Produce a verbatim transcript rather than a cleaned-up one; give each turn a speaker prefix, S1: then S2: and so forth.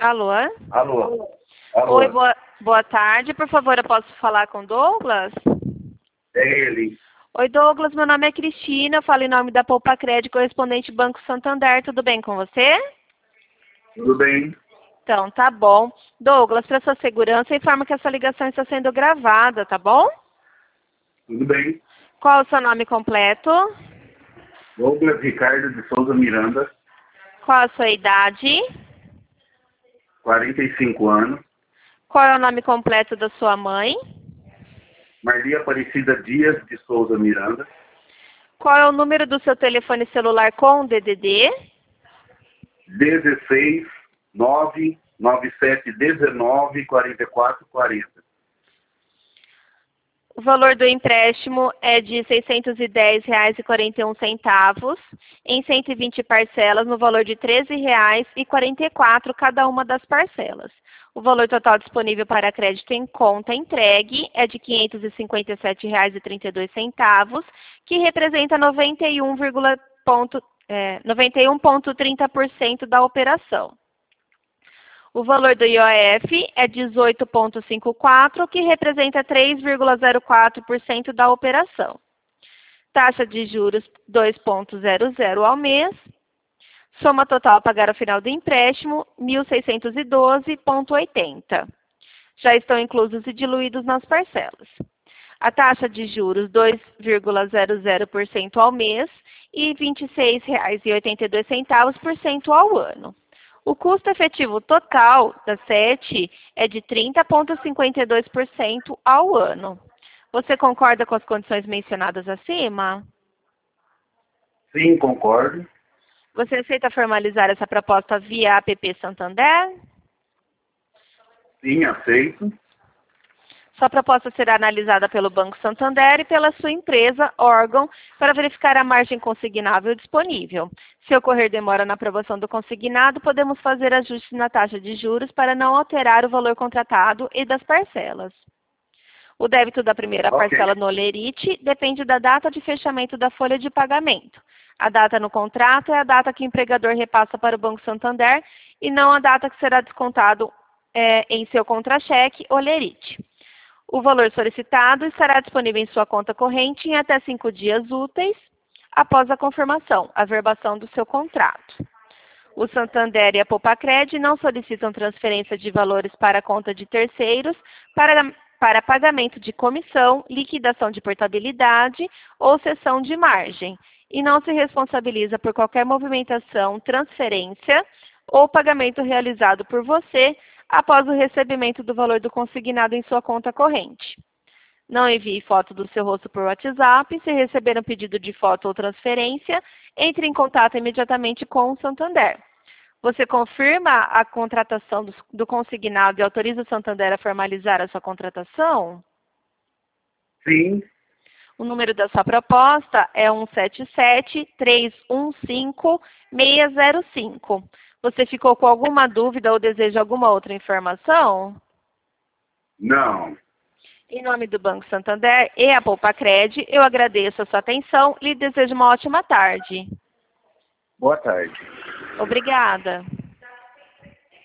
S1: Alô?
S2: Alô? Alô?
S1: Oi, boa, boa tarde. Por favor, eu posso falar com o Douglas?
S2: É ele.
S1: Oi, Douglas. Meu nome é Cristina. Eu falo em nome da Poupa Crédito, correspondente Banco Santander. Tudo bem com você?
S2: Tudo bem?
S1: Então, tá bom. Douglas, para sua segurança, informo que essa ligação está sendo gravada, tá bom?
S2: Tudo bem.
S1: Qual o seu nome completo?
S2: Douglas Ricardo de Souza Miranda,
S1: Qual a sua idade?
S2: quarenta e cinco anos.
S1: Qual é o nome completo da sua mãe?
S2: Marli Aparecida Dias de Souza Miranda,
S1: Qual é o número do seu telefone celular com D D D?
S2: dezesseis, nove, nove sete, dezenove, quarenta e quatro, quarenta.
S1: O valor do empréstimo é de seiscentos e dez reais e quarenta e um centavos, em cento e vinte parcelas, no valor de treze reais e quarenta e quatro centavos cada uma das parcelas. O valor total disponível para crédito em conta entregue é de quinhentos e cinquenta e sete reais e trinta e dois centavos, que representa noventa e um vírgula trinta por cento da operação. O valor do I O F é dezoito vírgula cinquenta e quatro, que representa três vírgula zero quatro por cento da operação. Taxa de juros dois vírgula zero zero ao mês. Soma total a pagar ao final do empréstimo, mil seiscentos e doze vírgula oitenta. Já estão inclusos e diluídos nas parcelas. A taxa de juros dois vírgula zero zero por cento ao mês e vinte e seis reais e oitenta e dois centavos por cento ao ano. O custo efetivo total da S E T é de trinta vírgula cinquenta e dois por cento ao ano. Você concorda com as condições mencionadas acima?
S2: Sim, concordo.
S1: Você aceita formalizar essa proposta via app Santander?
S2: Sim, aceito.
S1: Sua proposta será analisada pelo Banco Santander e pela sua empresa, órgão, para verificar a margem consignável disponível. Se ocorrer demora na aprovação do consignado, podemos fazer ajustes na taxa de juros para não alterar o valor contratado e das parcelas. O débito da primeira
S2: Ok.
S1: parcela no Olerite depende da data de fechamento da folha de pagamento. A data no contrato é a data que o empregador repassa para o Banco Santander e não a data que será descontado é, em seu contra-cheque Olerite. O valor solicitado estará disponível em sua conta corrente em até cinco dias úteis após a confirmação, a verbação do seu contrato. O Santander e a Poupa-Cred não solicitam transferência de valores para a conta de terceiros para, para pagamento de comissão, liquidação de portabilidade ou cessão de margem e não se responsabiliza por qualquer movimentação, transferência ou pagamento realizado por você após o recebimento do valor do consignado em sua conta corrente. Não envie foto do seu rosto por WhatsApp. Se receber um pedido de foto ou transferência, entre em contato imediatamente com o Santander. Você confirma a contratação do, do consignado e autoriza o Santander a formalizar a sua contratação?
S2: Sim.
S1: O número da sua proposta é um sete sete, três um cinco, seis zero cinco. Você ficou com alguma dúvida ou deseja alguma outra informação?
S2: Não.
S1: Em nome do Banco Santander e a Poupa-Cred, eu agradeço a sua atenção e lhe desejo uma ótima tarde.
S2: Boa tarde.
S1: Obrigada.